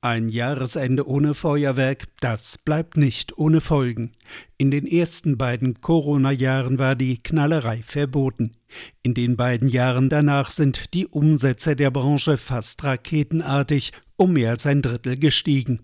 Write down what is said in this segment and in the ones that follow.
Ein Jahresende ohne Feuerwerk, das bleibt nicht ohne Folgen. In den ersten beiden Corona-Jahren war die Knallerei verboten. In den beiden Jahren danach sind die Umsätze der Branche fast raketenartig um mehr als ein Drittel gestiegen.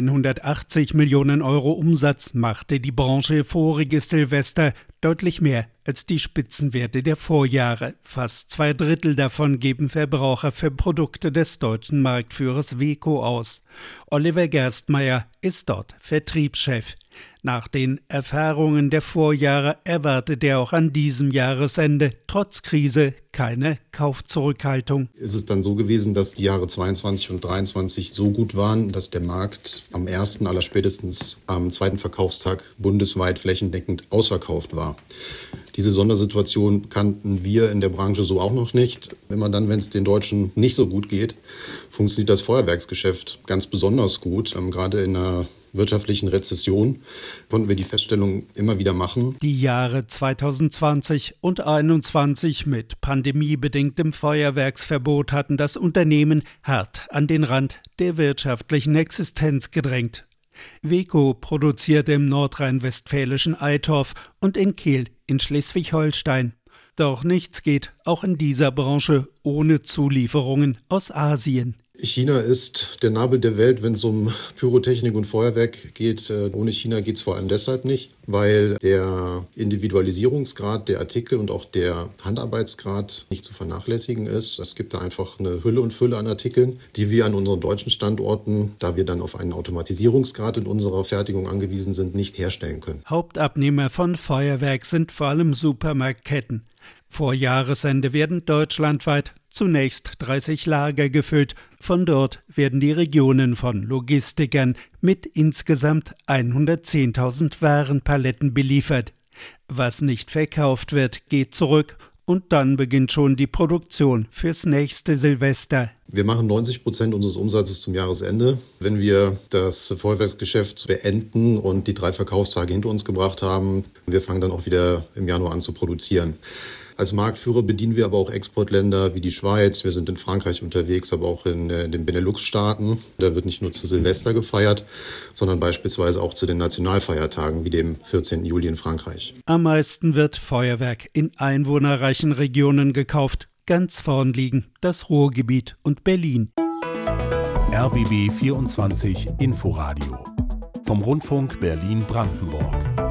180 Millionen Euro Umsatz machte die Branche voriges Silvester, deutlich mehr als die Spitzenwerte der Vorjahre. Fast 2/3 davon geben Verbraucher für Produkte des deutschen Marktführers Weco aus. Oliver Gerstmeier ist dort Vertriebschef. Nach den Erfahrungen der Vorjahre erwartet er auch an diesem Jahresende trotz Krise keine Kaufzurückhaltung. Ist es dann so gewesen, dass die Jahre 22 und 23 so gut waren, dass der Markt am ersten, allerspätestens am zweiten Verkaufstag bundesweit flächendeckend ausverkauft war. Diese Sondersituation kannten wir in der Branche so auch noch nicht. Immer dann, wenn es den Deutschen nicht so gut geht, funktioniert das Feuerwerksgeschäft ganz besonders gut. Gerade in einer wirtschaftlichen Rezession konnten wir die Feststellung immer wieder machen. Die Jahre 2020 und 2021 mit pandemiebedingtem Feuerwerksverbot hatten das Unternehmen hart an den Rand der wirtschaftlichen Existenz gedrängt. Weco produziert im nordrhein-westfälischen Eitorf und in Kehl in Schleswig-Holstein. Doch nichts geht auch in dieser Branche ohne Zulieferungen aus Asien. China ist der Nabel der Welt, wenn es um Pyrotechnik und Feuerwerk geht. Ohne China geht es vor allem deshalb nicht, weil der Individualisierungsgrad der Artikel und auch der Handarbeitsgrad nicht zu vernachlässigen ist. Es gibt da einfach eine Hülle und Fülle an Artikeln, die wir an unseren deutschen Standorten, da wir dann auf einen Automatisierungsgrad in unserer Fertigung angewiesen sind, nicht herstellen können. Hauptabnehmer von Feuerwerk sind vor allem Supermarktketten. Vor Jahresende werden deutschlandweit zunächst 30 Lager gefüllt. Von dort werden die Regionen von Logistikern mit insgesamt 110.000 Warenpaletten beliefert. Was nicht verkauft wird, geht zurück und dann beginnt schon die Produktion fürs nächste Silvester. Wir machen 90% unseres Umsatzes zum Jahresende. Wenn wir das Feuerwerksgeschäft beenden und die 3 Verkaufstage hinter uns gebracht haben, wir fangen dann auch wieder im Januar an zu produzieren. Als Marktführer bedienen wir aber auch Exportländer wie die Schweiz. Wir sind in Frankreich unterwegs, aber auch in den Benelux-Staaten. Da wird nicht nur zu Silvester gefeiert, sondern beispielsweise auch zu den Nationalfeiertagen wie dem 14. Juli in Frankreich. Am meisten wird Feuerwerk in einwohnerreichen Regionen gekauft. Ganz vorn liegen das Ruhrgebiet und Berlin. RBB 24 Inforadio vom Rundfunk Berlin-Brandenburg.